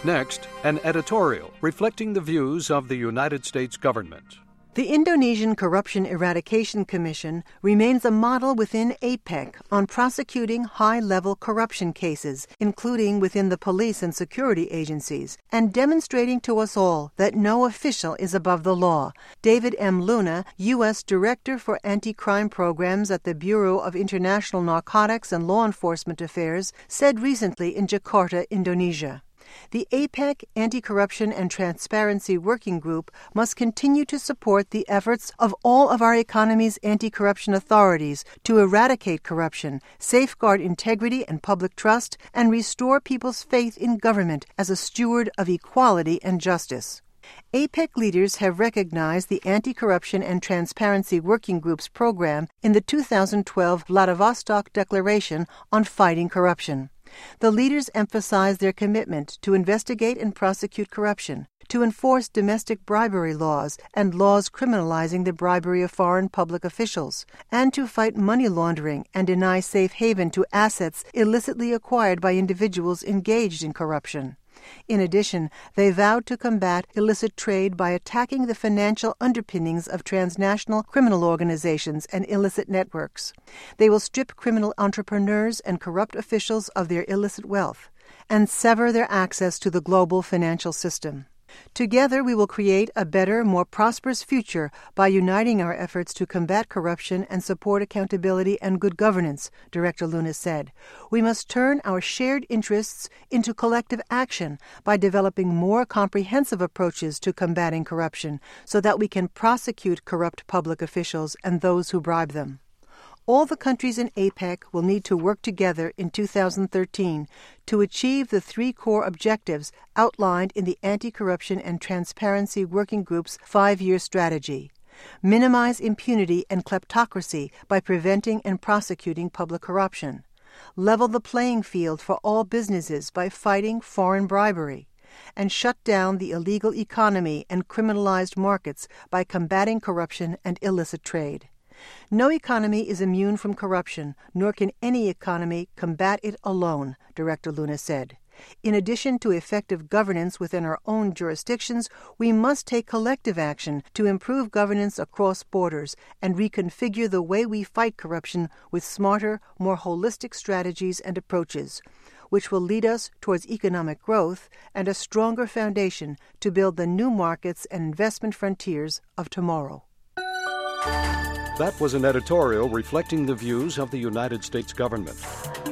Next, an editorial reflecting the views of the United States government. The Indonesian Corruption Eradication Commission remains a model within APEC on prosecuting high-level corruption cases, including within the police and security agencies, and demonstrating to us all that no official is above the law. David M. Luna, U.S. Director for Anti-Crime Programs at the Bureau of International Narcotics and Law Enforcement Affairs, said recently in Jakarta, Indonesia. The APEC Anti-Corruption and Transparency Working Group must continue to support the efforts of all of our economy's anti-corruption authorities to eradicate corruption, safeguard integrity and public trust, and restore people's faith in government as a steward of equality and justice. APEC leaders have recognized the Anti-Corruption and Transparency Working Group's program in the 2012 Vladivostok Declaration on Fighting Corruption. The leaders emphasize their commitment to investigate and prosecute corruption, to enforce domestic bribery laws and laws criminalizing the bribery of foreign public officials, and to fight money laundering and deny safe haven to assets illicitly acquired by individuals engaged in corruption. In addition, they vowed to combat illicit trade by attacking the financial underpinnings of transnational criminal organizations and illicit networks. They will strip criminal entrepreneurs and corrupt officials of their illicit wealth and sever their access to the global financial system. Together, we will create a better, more prosperous future by uniting our efforts to combat corruption and support accountability and good governance, Director Luna said. We must turn our shared interests into collective action by developing more comprehensive approaches to combating corruption so that we can prosecute corrupt public officials and those who bribe them. All the countries in APEC will need to work together in 2013 to achieve the three core objectives outlined in the Anti-Corruption and Transparency Working Group's 5-year strategy. Minimize impunity and kleptocracy by preventing and prosecuting public corruption. Level the playing field for all businesses by fighting foreign bribery. And shut down the illegal economy and criminalized markets by combating corruption and illicit trade. No economy is immune from corruption, nor can any economy combat it alone, Director Luna said. In addition to effective governance within our own jurisdictions, we must take collective action to improve governance across borders and reconfigure the way we fight corruption with smarter, more holistic strategies and approaches, which will lead us towards economic growth and a stronger foundation to build the new markets and investment frontiers of tomorrow. That was an editorial reflecting the views of the United States government.